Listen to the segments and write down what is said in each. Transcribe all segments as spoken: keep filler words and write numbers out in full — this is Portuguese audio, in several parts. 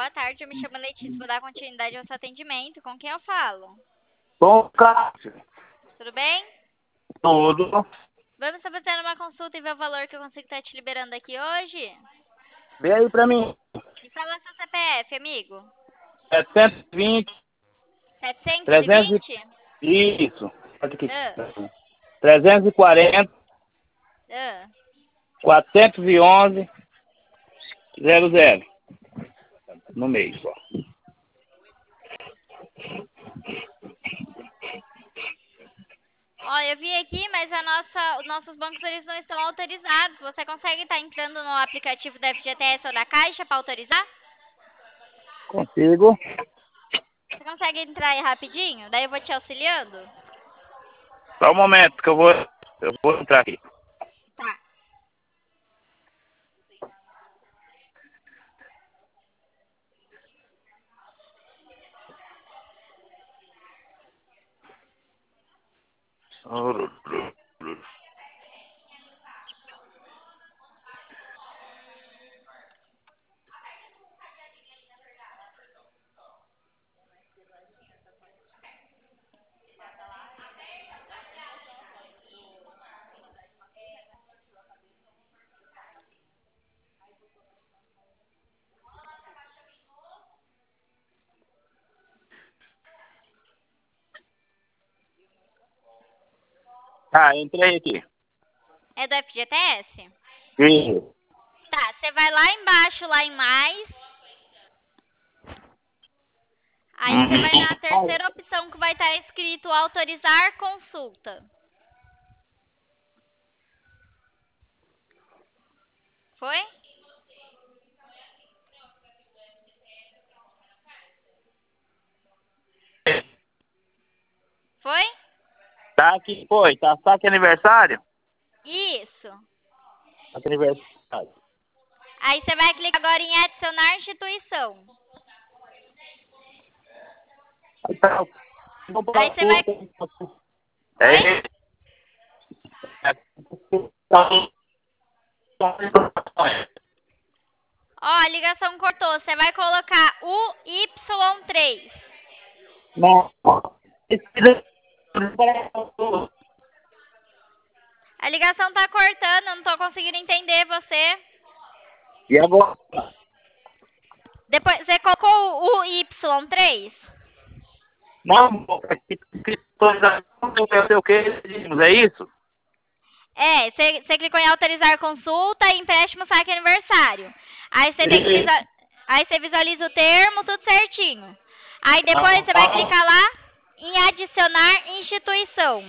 boa tarde. Eu me chamo Letícia, vou dar continuidade ao seu atendimento. Com quem eu falo? Bom, Cássio. Tudo bem? Tudo. Vamos estar fazendo uma consulta e ver o valor que eu consigo estar te liberando aqui hoje? Vê aí pra mim. Me fala seu C P F, amigo. setecentos e vinte, setecentos e trezentos vinte? e... Isso. Aqui. Ah, trezentos e quarenta, ah. quatrocentos e onze, zero zero. No meio só. Ó, eu vi aqui, mas a nossa, os nossos bancos eles não estão autorizados. Você consegue estar entrando no aplicativo da F G T S ou da Caixa para autorizar? Consigo. Você consegue entrar aí rapidinho? Daí eu vou te auxiliando? Só um momento que eu vou, eu vou entrar aqui. Tá. Ah, entrei aqui. É do F G T S? Isso. Tá, você vai lá embaixo, lá em mais. Aí você vai na terceira opção que vai estar escrito autorizar consulta. Foi? Foi? Tá aqui, foi. Tá saque aniversário? Isso. Saque aniversário. Aí você vai clicar agora em adicionar instituição. Aí tá. Aí você vai... É. Ó, a ligação cortou. Você vai colocar U Y três. Não. A ligação tá cortando, eu não tô conseguindo entender você. E agora? Depois, você colocou o Y três? Não, não sei o que, é isso? É, você, você clicou em autorizar consulta e empréstimo saque aniversário. Aí você tem que visual... Aí você visualiza o termo, tudo certinho. Aí depois você vai clicar lá em adicionar instituição.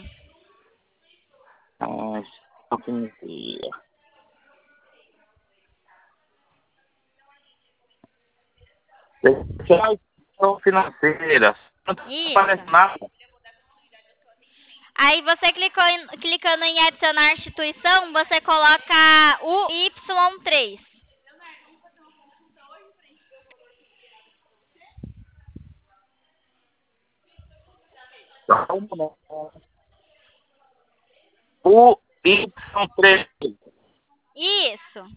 São financeiras. Não aparece Isso. nada. Aí você clicou em, clicando em adicionar instituição, você coloca o Y três. O Y três. Isso.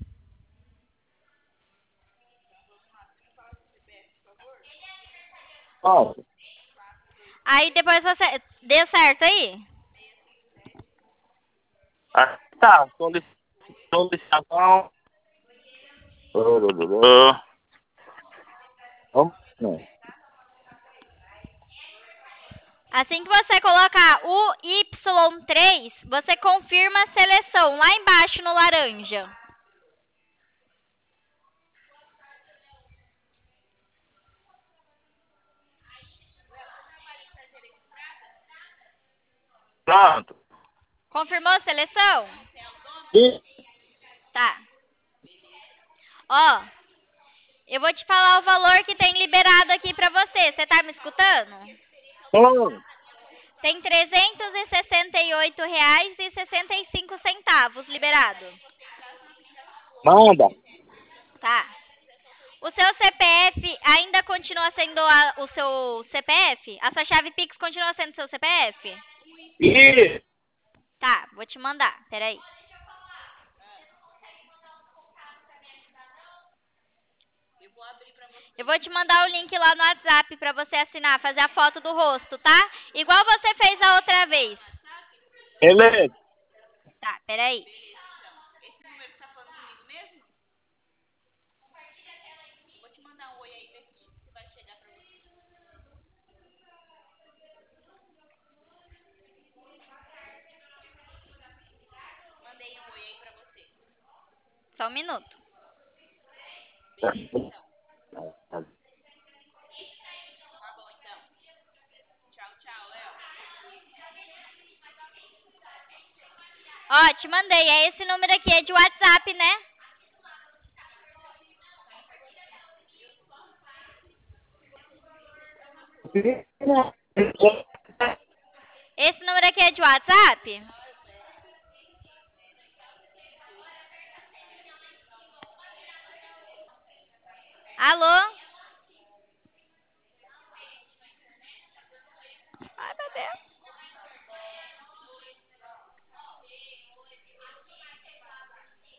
Nossa. Aí depois você... Deu certo aí? Ah, tá, solicitação. Vamos. Assim que você colocar o Y três, você confirma a seleção lá embaixo no laranja. Pronto. Confirmou a seleção? Sim. Tá. Ó, eu vou te falar o valor que tem liberado aqui pra você. Você tá me escutando? Bom. Tem trezentos e sessenta e oito reais e sessenta e cinco centavos liberado. Manda. Tá. O seu C P F ainda continua sendo a, o seu C P F? A sua chave Pix continua sendo o seu C P F? Isso. Tá, vou te mandar. Peraí. Eu vou te mandar o link lá no WhatsApp pra você assinar, fazer a foto do rosto, tá? Igual você fez a outra vez. Beleza. Tá, peraí. Esse número que tá falando comigo mesmo? Vou te mandar um oi aí, ver se vai chegar pra você. Mandei um oi aí pra você. Só um minuto. Beleza, então. Tá bom, então. Tchau, tchau, Léo. Ó, te mandei. É esse número aqui, é de WhatsApp, né? Esse número aqui é de WhatsApp? Alô?